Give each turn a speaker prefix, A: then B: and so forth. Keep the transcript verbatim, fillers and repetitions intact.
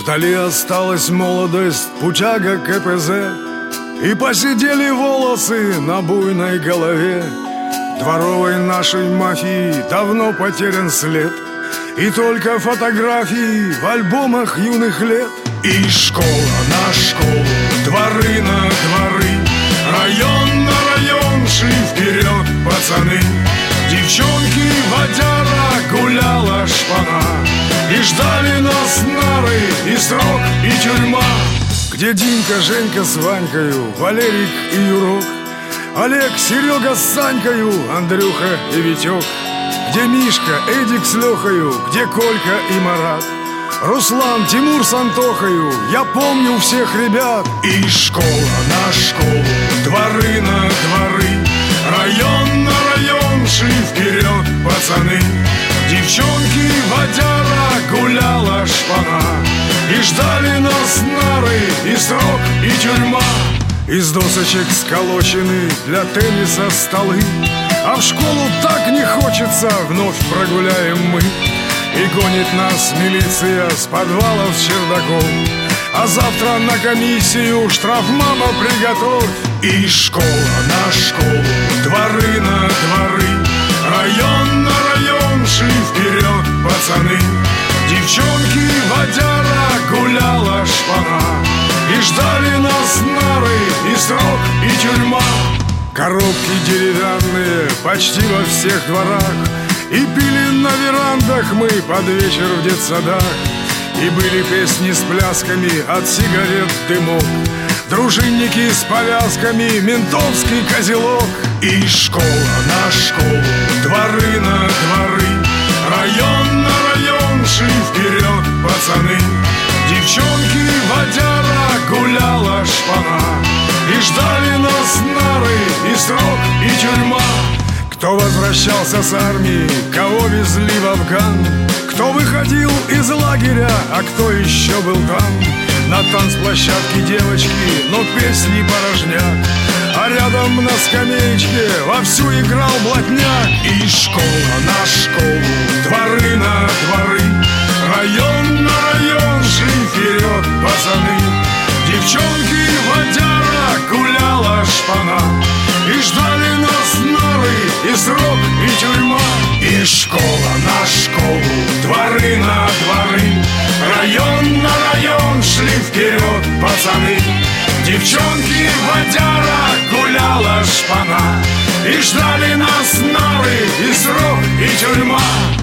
A: Вдали осталась молодость, путяга КПЗ, и посидели волосы на буйной голове. Дворовой нашей мафии давно потерян след, и только фотографии в альбомах юных лет. И школа на школу, дворы на дворы, район на район шли вперед пацаны. Девчонки водяра, гуляла шпана, и ждали нас нары, и срок, и тюрьма. Где Димка, Женька с Ванькою, Валерик и Юрок, Олег, Серега с Санькою, Андрюха и Витек. Где Мишка, Эдик с Лехою, где Колька и Марат, Руслан, Тимур с Антохою, я помню всех ребят. И школа на школу, дворы на дворы, район на район шли вперед пацаны. Девчонки водяра, гуляла шпана, и ждали нас нары, и срок, и тюрьма. Из досочек сколочены для тенниса столы, а в школу так не хочется, вновь прогуляем мы. И гонит нас милиция с подвалов с чердаков, а завтра на комиссию штраф, мама, приготовь. И школа на школу, дворы на дворы, район на район шли вперед пацаны. Девчонки водяра, гуляла шпана, и ждали нас нары, и срок, и тюрьма. Коробки деревянные почти во всех дворах, и пили на верандах мы под вечер в детсадах. И были песни с плясками, от сигарет дымок, дружинники с повязками, ментовский козелок. И школа на школу, дворы на дворы, район на район шли вперед пацаны. Девчонки водяра, гуляла шпана, и ждали нас нары, и срок, и тюрьма. Кто возвращался с армии, кого везли в Афган, кто выходил из лагеря, а кто еще был там. На танцплощадке девочки, но песни порожняк, а рядом на скамеечке вовсю играл блатняк. И школа на школу, дворы на дворы, район на район шли вперед пацаны. Девчонки водяра, гуляла шпана, и ждали нас нары, и срок, и тюрьма. И школа на школу, дворы на дворы, район на район шли вперед пацаны. Девчонки водяра, гуляла шпана, и ждали нас нары, и срок, и тюрьма.